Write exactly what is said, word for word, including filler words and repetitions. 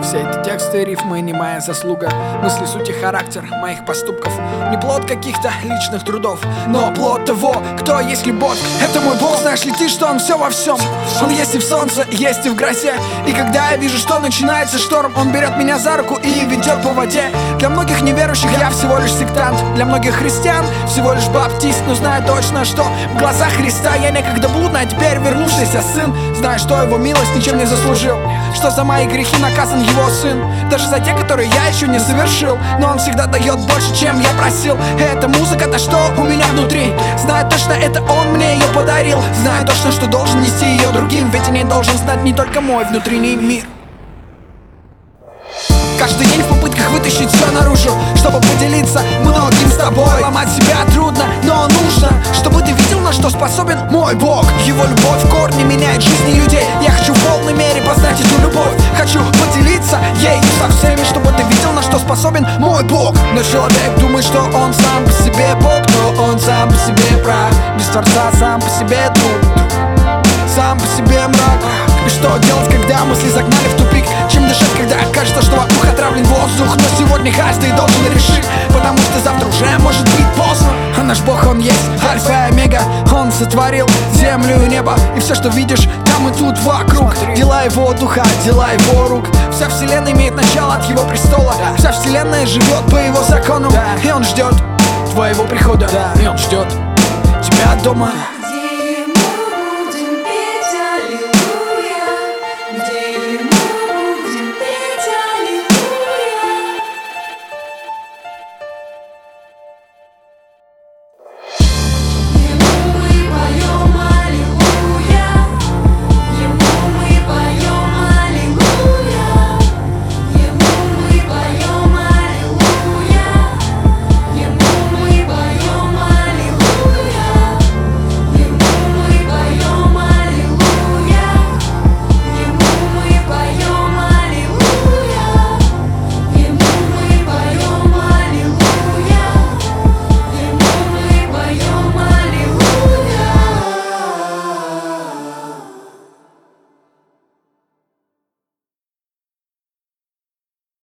Все эти тексты, рифмы не моя заслуга. Мысли, суть и характер моих поступков не плод каких-то личных трудов, но плод того, кто есть любовь. Это мой Бог, знаешь ли ты, что Он все во всем. Он есть и в солнце, есть и в грозе. И когда я вижу, что начинается шторм, Он берет меня за руку и ведет по воде. Для многих неверующих я всего лишь сектант, для многих христиан всего лишь баптист. Но знаю точно, что в глазах Христа я некогда блудный, а теперь вернувшийся сын. Знаю, что Его милость ничем не заслужил, что за мои грехи наказан Его Сын, даже за те, которые я еще не совершил. Но Он всегда дает больше, чем я просил. Эта музыка, то что у меня внутри. Знаю точно, это Он мне ее подарил. Знаю точно, что должен нести ее другим, ведь о ней должен знать не только мой внутренний мир. Каждый день в попытках вытащить все наружу, чтобы поделиться многим с тобой. Ломать себя трудно, но нужно, чтобы ты видел, на что способен мой Бог. Его любовь в корне меняет жизни людей. Я хочу в полной мере познать эту любовь. Хочу поделиться ею со всеми, чтобы ты видел, на что способен мой Бог. Но человек думает, что он сам по себе Бог, но он сам по себе прав. Без Творца сам по себе труд, сам по себе мрак. И что делать, когда мысли загнали в тупик? Чем дышать, когда кажется, что вокруг отравлен воздух? Но сегодня каждый должен решить, потому что завтра уже может быть поздно. А наш Бог, Он есть альфа и омега. Он сотворил землю и небо, и все, что видишь, там и тут вокруг. Дела Его духа, дела Его рук. Вся вселенная имеет начало от Его престола. Вся вселенная живет по Его законам. И Он ждет твоего прихода, и Он ждет тебя дома.